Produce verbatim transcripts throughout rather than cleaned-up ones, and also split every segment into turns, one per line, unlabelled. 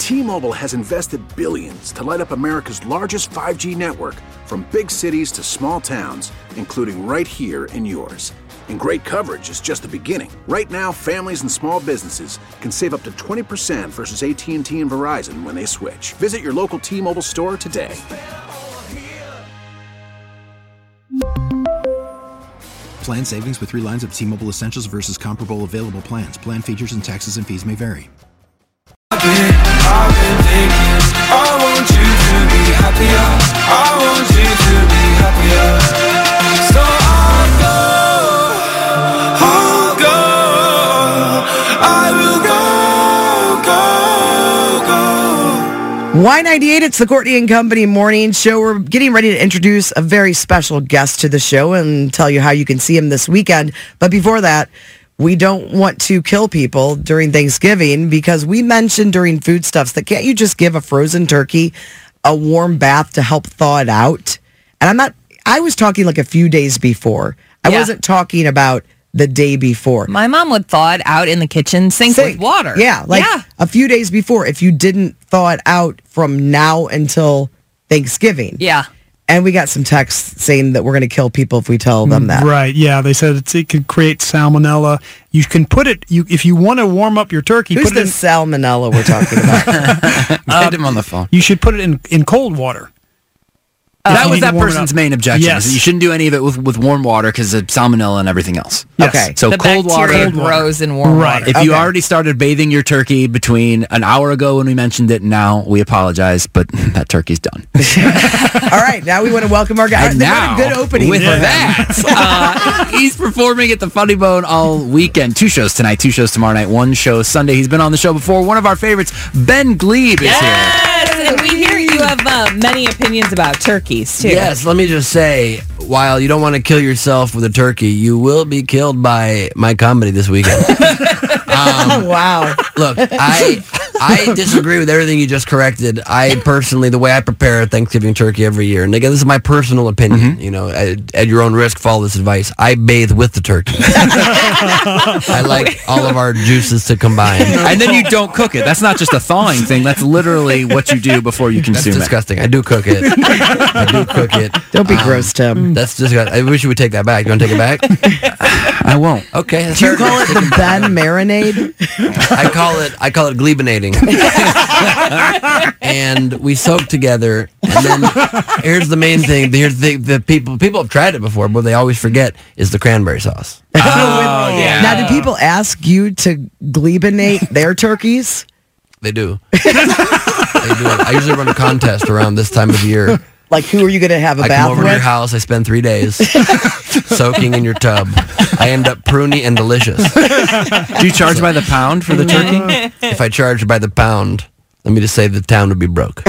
T-Mobile has invested billions to light up America's largest five G network, from big cities to small towns, including right here in yours. And great coverage is just the beginning. Right now, families and small businesses can save up to twenty percent versus A T and T and Verizon when they switch. Visit your local T-Mobile store today.
Plan savings with three lines of T-Mobile Essentials versus comparable available plans. Plan features and taxes and fees may vary.
I've been, I've been thinking, I want you to be happier. I want you to be happier. So I'll go, I'll go, I will go, go, go.
Y ninety-eight, it's the Courtney and Company Morning Show. We're getting ready to introduce a very special guest to the show and tell you how you can see him this weekend. But before that, we don't want to kill people during Thanksgiving because we mentioned during foodstuffs that can't you just give a frozen turkey a warm bath to help thaw it out? And I'm not, I was talking like a few days before. I
Yeah.
wasn't talking about the day before.
My mom would thaw it out in the kitchen sink,
Sink.
with water.
Yeah, like
yeah.
a few days before, if you didn't thaw it out from now until Thanksgiving.
Yeah.
And we got some texts saying that we're going to kill people if we tell them that.
Right, yeah. They said it's, it could create salmonella. You can put it, you if you want to warm up your turkey,
Who's
put
the
it in,
salmonella we're talking about?
Get him on the phone.
you should put it in, in cold water.
That
You
was
need to
that
warm it
person's
up.
main objection.
Yes.
Is that you shouldn't do any of it with, with warm water because of salmonella and everything else.
Yes.
Okay.
So
the
cold water.
bacteria grows in warm
Right.
water.
If you
Okay.
already started bathing your turkey between an hour ago when we mentioned it, now we apologize, but that turkey's done.
All right, now we want to welcome our guy.
And
They
now,
got a good opening.
with
for him.
that, uh, he's performing at the Funny Bone all weekend. Two shows tonight, two shows tomorrow night, one show Sunday. He's been on the show before. One of our favorites, Ben Glebe, is here.
Yes, and we hear you have uh, many opinions about turkeys, too.
Yes, let me just say, while you don't want to kill yourself with a turkey, you will be killed by my comedy this weekend. um,
Wow.
look, I I disagree with everything you just corrected. I personally, the way I prepare a Thanksgiving turkey every year, and again, this is my personal opinion,
Mm-hmm.
you know, at, at your own risk, follow this advice. I bathe with the turkey. I like all of our juices to combine.
And then you don't cook it. That's not just a thawing thing. That's literally what you do before you
That's
consume it.
disgusting. I do cook it. I do cook it.
Don't be
Um,
gross, Tim.
That's disgusting. I wish you would take that back. You want to take it back?
I won't.
Okay. that's
Do you
fair.
call it the Ben marinade?
I call it I call it glebinating. And we soak together, and then here's the main thing. Here's the the people people have tried it before, but they always forget is the cranberry sauce.
Oh, yeah.
Now, do people ask you to glebinate their turkeys?
They do. They do. I usually run a contest around this time of year.
Like, who are you going to have a
I
bath
come over
with?
to your house. I spend three days soaking in your tub. I end up pruny and delicious.
Do you charge by the pound for the turkey?
If I charged by the pound, let me just say the town would be broke.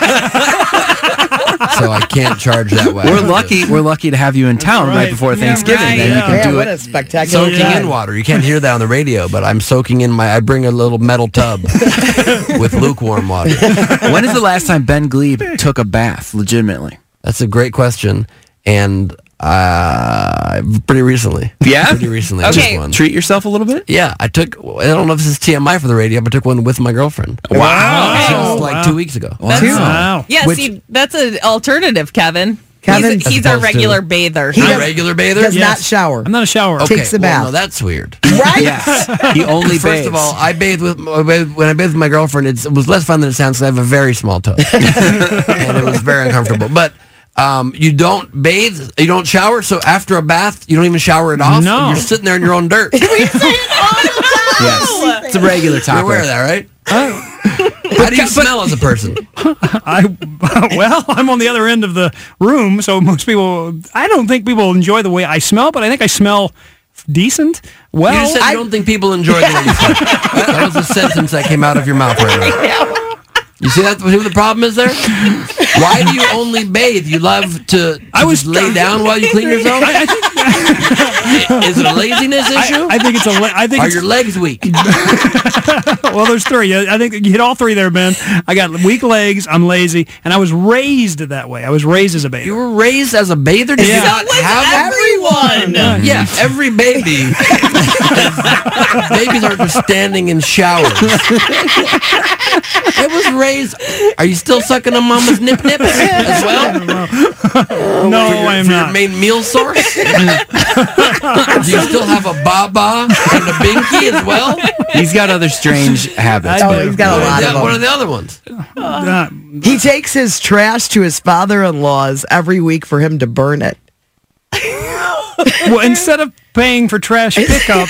So I can't charge that way.
We're lucky. We're lucky to have you in town right,
Right.
before
Yeah,
Thanksgiving.
right.
Then you
Yeah.
can
Yeah,
do
what
it.
a spectacular
Soaking
time.
in water. You can't hear that on the radio, but I'm soaking in my. I bring a little metal tub with lukewarm water.
When is the last time Ben Glebe took a bath, legitimately?
That's a great question, and uh, pretty recently.
Yeah?
pretty recently. I
Okay.
took one.
Treat yourself a little bit?
Yeah, I took. I don't know if this is T M I for the radio, but I took one with my girlfriend.
Wow.
Just like
wow.
two weeks ago.
Wow.
Yeah,
Which-
see, that's an alternative, Kevin.
Kevin-
he's, he's a
As opposed
regular
to-
bather.
He
A
does-
regular bather.
Does
Yes.
not shower.
I'm not a shower.
Okay,
takes a
well,
bath.
no, that's weird.
Right?
Yes. He only
First
bathes.
of all, I bathe with I bathe, when I bathe with my girlfriend. It's, it was less fun than it sounds. 'Cause I have a very small toe, and it was very uncomfortable. But um, you don't bathe, you don't shower. So after a bath, you don't even shower it off.
No.
You're sitting there in your own dirt.
yes. It's a regular
You're aware of
topic.
that, right? How do you smell as a person?
I well, I'm on the other end of the room, so most people. I don't think people enjoy the way I smell, but I think I smell decent. Well,
You just said
I,
you don't think people enjoy the way you smell. That was a sentence that came out of your mouth right now. You see that? See what the problem is there? Why do you only bathe? You love to, to
I was
just lay down while you clean yourself?
I, I think,
Is it a laziness issue?
I, I think it's a. le- I think
Are
it's,
your legs weak?
well, there's three. I I think you hit all three there, Ben. I got weak legs. I'm lazy, and I was raised that way. I was raised as a baby.
You were raised as a bather? Did
Yeah.
you not have
everyone.
Yeah, every baby. Babies aren't just standing in showers. It was children raised, are you still sucking on mama's nip nips as well?
No,
For your,
I am
for
not.
your main meal source? Do you still have a baba and a binky as well?
He's got other strange habits.
Oh,
but-
he's got a lot
Yeah,
of them.
what are the other ones?
Uh,
He takes his trash to his father-in-law's every week for him to burn it.
well, instead of paying for trash pickup,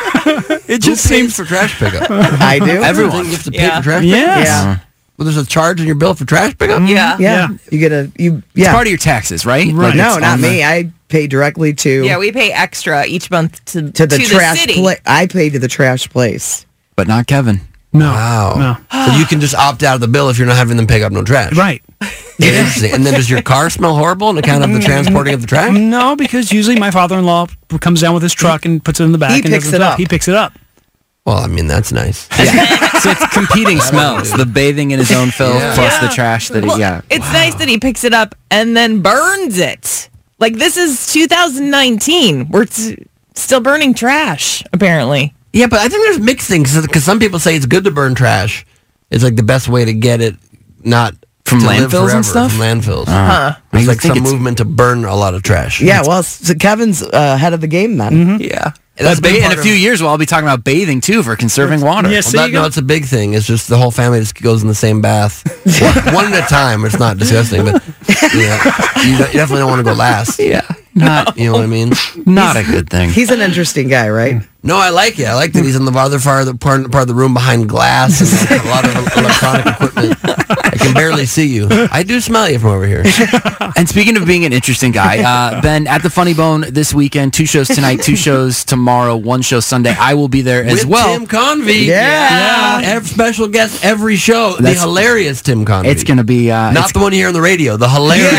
it just
Who pays
seems
for trash pickup?
I do.
Everyone. You have to pay
Yeah.
for trash
Yes.
pickup?
Yeah.
Well, there's a charge on your bill for trash pickup?
Yeah.
Yeah.
Yeah.
You get a you
It's
yeah.
part of your taxes, right?
Right.
Like
no,
it's
not
on the-
me. I pay directly to
Yeah, we pay extra each month to,
to the trash
city.
place. I pay to the trash place.
But not Kevin.
no,
Wow.
no,
So you can just opt out of the bill if you're not having them pick up no trash.
right.
Interesting. And then does your car smell horrible on account of the transporting of the trash?
No, because usually my father-in-law comes down with his truck and puts it in the back.
He
and
picks
does
it
himself.
up.
He picks it up.
Well, I mean, that's nice.
So it's competing smells. The bathing in his own filth
Yeah.
plus the
Yeah.
trash that he
Well,
got.
It's nice that he picks it up and then burns it. Like, this is two thousand nineteen. We're t- still burning trash, apparently.
Yeah, but I think there's mixed things because some people say it's good to burn trash. It's like the best way to get it not
From
to live
landfills and
forever,
stuff?
From landfills.
Huh.
There's
I
like
think
some
it's-
movement to burn a lot of trash.
Yeah, well, so Kevin's uh, head of the game then.
Mm-hmm.
Yeah.
That's
a big
ba- in
part
a few
of-
years, well, I'll be talking about bathing too for conserving water.
Yes.
Well,
There
that,
you go.
no, it's a big thing. It's just the whole family just goes in the same bath, one, one at a time. It's not disgusting, but yeah, you, you definitely don't want to go last.
Yeah, not
You know what I mean?
not a good thing.
He's an interesting guy, right?
No, I like it. I like that he's in the other part of the part, part of the room behind glass and like a lot of electronic equipment. I can barely see you. I do smell you from over here.
And speaking of being an interesting guy, uh, Ben, at the Funny Bone this weekend, two shows tonight, two shows tomorrow, one show Sunday. I will be there as
With
well.
Tim Convey.
Yeah.
Every special guest every show. The
That's-
hilarious Tim Convey.
It's going to be... Uh,
Not
it's-
the one you hear on the radio. The hilarious.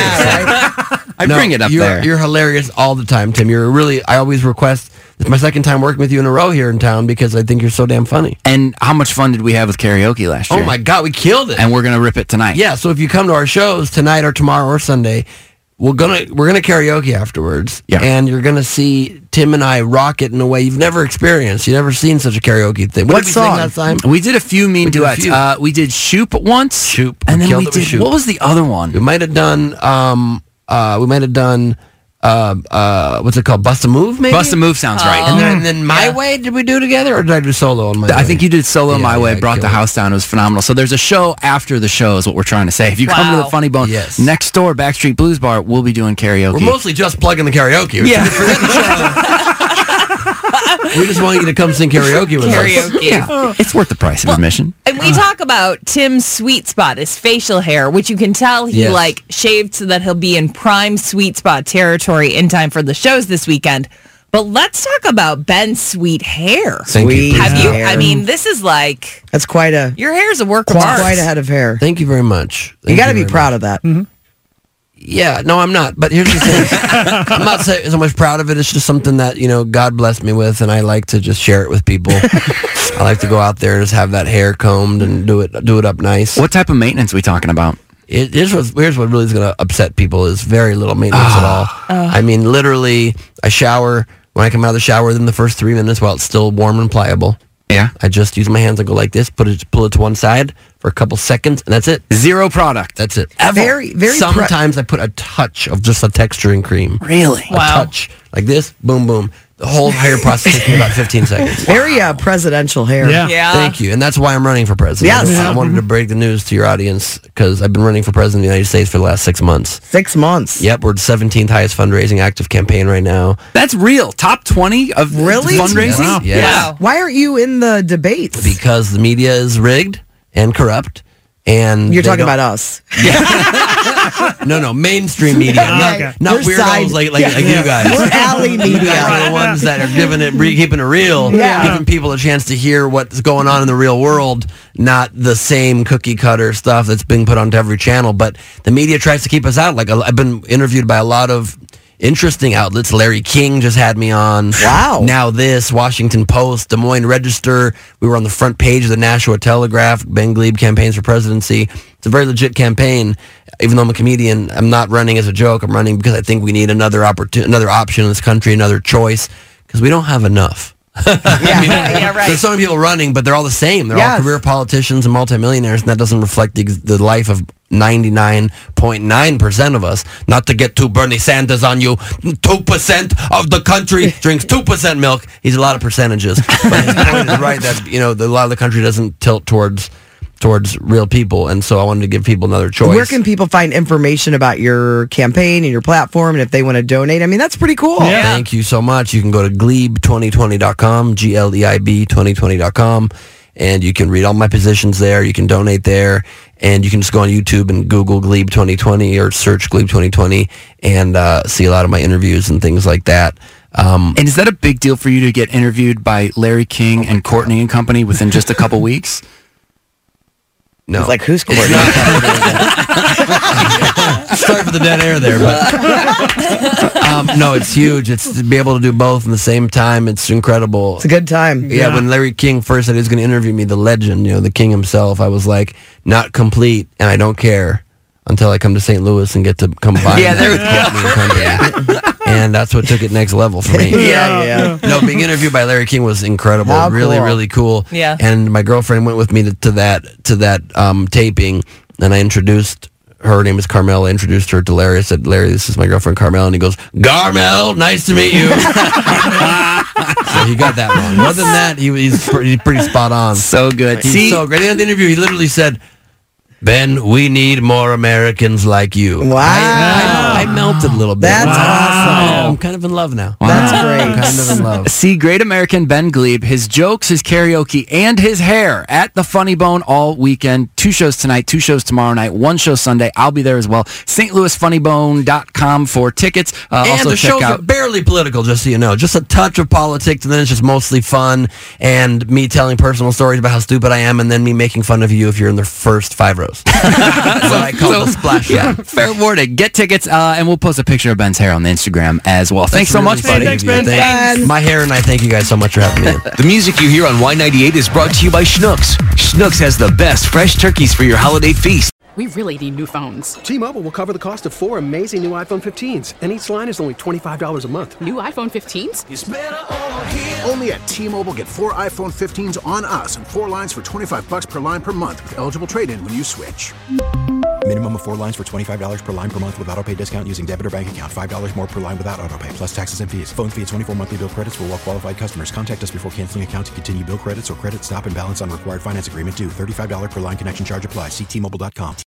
I
No,
bring it up
you're,
there.
You're hilarious all the time, Tim. You're really, I always request, it's my second time working with you in a row here in town because I think you're so damn funny.
And how much fun did we have with karaoke last year?
Oh my God, we killed it.
And we're going to rip it tonight.
Yeah, so if you come to our shows tonight or tomorrow or Sunday, we're gonna we're gonna karaoke afterwards.
Yeah.
And you're gonna see Tim and I rock it in a way you've never experienced. You've never seen such a karaoke thing. What,
What
did we
song?
sing last time?
We did a few mean
We did a
duets.
few.
Uh, we did Shoop once.
Shoop.
And
We
then
killed
we
it with
did...
Shoop.
What was the other one?
We might have done um uh we might have done uh uh what's it called? Bust a Move maybe?
Bust a Move sounds right.
And then, and then My Way, did we do together or did I do solo on My Way?
I think you did Solo
Yeah,
My Way,
yeah,
brought the
killed it.
house down. It was phenomenal. So there's a show after the show is what we're trying to say. If you come to
Wow.
the Funny Bone,
Yes.
next door, Backstreet Blues Bar, we'll be doing karaoke.
We're mostly just plugging the karaoke.
Yeah.
Forget the show. We just want you to come sing karaoke with us.
Karaoke.
Yeah. It's worth the price of admission.
And we talk about Tim's sweet spot, his facial hair, which you can tell he
Yes.
like shaved so that he'll be in prime sweet spot territory in time for the shows this weekend. But let's talk about Ben's sweet hair.
Thank
Sweet.
you.
Have you?
hair.
I mean, this is like
That's quite a
your hair's a work of
quite,
art.
quite a head of hair.
Thank you very much.
You
Thank
got to be
very
proud
much.
of that.
Yeah, no, I'm not. But here's the thing: I'm not so, so much proud of it. It's just something that you know God blessed me with, and I like to just share it with people. I like to go out there and just have that hair combed and do it do it up nice.
What type of maintenance are we talking about?
It, here's, what, here's what really is going to upset people: is very little maintenance at all.
Oh.
I mean, literally, I shower. When I come out of the shower, within the first three minutes, while it's still warm and pliable,
Yeah.
I just use my hands and go like this, put it, pull it to one side for a couple seconds, and that's it.
Zero product.
That's it.
Very, very. pre-
Sometimes I put a touch of just a texturing cream.
Really?
A touch like this, boom, boom. The whole hair process takes me about fifteen seconds.
very uh, presidential hair.
Yeah.
yeah.
Thank you, and that's why I'm running for president.
Yes.
I wanted to break the news to your audience because I've been running for president of the United States for the last six months.
Six months.
Yep, we're the seventeenth highest fundraising active campaign right now.
That's real. Top twenty of
Really?
fundraising?
Yes, yes.
Wow.
Why aren't you in the debates?
Because the media is rigged and corrupt, and
You're
they
talking
don't-
about us.
no, no mainstream media, not,
Okay.
not
We're
weirdos
side-
like like,
yeah.
like you guys.
We're alley
You guys
media.
are the ones that are giving it, re- keeping it real,
Yeah.
giving people a chance to hear what's going on in the real world, not the same cookie cutter stuff that's being put onto every channel. But the media tries to keep us out. Like I've been interviewed by a lot of interesting outlets. Larry King just had me on.
Wow.
Now this, Washington Post, Des Moines Register. We were on the front page of the Nashua Telegraph. Ben Glebe campaigns for presidency. It's a very legit campaign. Even though I'm a comedian, I'm not running as a joke. I'm running because I think we need another opportunity, another option in this country, another choice, because we don't have enough.
Yeah,
yeah, right.
There's so many people running, but they're all the same. They're
Yes.
all career politicians and multimillionaires, and that doesn't reflect the, the life of ninety-nine point nine percent of us. Not to get too Bernie Sanders on you. two percent of the country drinks two percent milk. He's a lot of percentages. But his point is right that, you know, the, a lot of the country doesn't tilt towards towards real people, and so I wanted to give people another choice.
Where can people find information about your campaign and your platform, and if they want to donate? I mean, that's pretty cool.
Yeah.
Thank you so much. You can go to glebe twenty twenty dot com, G L E I B twenty twenty dot com, and you can read all my positions there. You can donate there, and you can just go on YouTube and Google Glebe twenty twenty or search Glebe twenty twenty and uh, see a lot of my interviews and things like that. Um,
And is that a big deal for you to get interviewed by Larry King and Courtney and company within just a couple weeks?
no.
It's like, who's Courtney?
Sorry for the dead air there, but um, no, it's huge. It's to be able to do both in the same time. It's incredible.
It's a good time.
Yeah,
Yeah.
when Larry King first said he was going to interview me, the legend, you know, the king himself, I was like, not complete, and I don't care until I come to Saint Louis and get to come by.
Yeah, there we
go. And that's what took it next level for me.
Yeah, yeah.
No, being interviewed by Larry King was incredible.
How
really,
cool.
really cool.
Yeah.
And my girlfriend went with me to, to that to that um, taping, and I introduced her. Her name is Carmel. I introduced her to Larry. I said, "Larry, this is my girlfriend Carmel," and he goes, "Garmel, nice to meet you." So he got that wrong. Other than that, he, he's pretty, pretty spot on.
So good.
He's
See,
so great. At the end of the interview, he literally said, "Ben, we need more Americans like you."
Wow.
I, I, I melted a little bit.
That's
awesome. I'm kind of in love now.
That's
I'm
great.
kind of in love.
See Great American Ben Glebe, his jokes, his karaoke, and his hair at the Funny Bone all weekend. Two shows tonight, two shows tomorrow night, one show Sunday. I'll be there as well. St Louis funny bone dot com for tickets. Uh,
And
also
the
check
show's
out.
barely political, just so you know. Just a touch of politics, and then it's just mostly fun, and me telling personal stories about how stupid I am, and then me making fun of you if you're in the first five rows. What I call the splash
Yeah,
zone.
fair warning. Get tickets, uh, and we'll post a picture of Ben's hair on the Instagram as well. Thanks so
Really
much, buddy.
sweet of you. Thank- My hair and I thank you guys so much for having me in.
The music you hear on Y ninety-eight is brought to you by Schnucks. Schnucks has the best fresh turkeys for your holiday feast.
We really need new phones.
T-Mobile will cover the cost of four amazing new iPhone fifteens, and each line is only twenty-five dollars a month.
New iPhone fifteens?
Only at T-Mobile, get four iPhone fifteens on us and four lines for twenty-five bucks per line per month with eligible trade-in when you switch.
Minimum of four lines for twenty-five dollars per line per month with autopay discount using debit or bank account. five dollars more per line without autopay, plus taxes and fees. Phone fee at twenty-four monthly bill credits for well-qualified customers. Contact us before canceling account to continue bill credits or credit stop and balance on required finance agreement due. thirty-five dollars per line connection charge applies. See T Mobile dot com.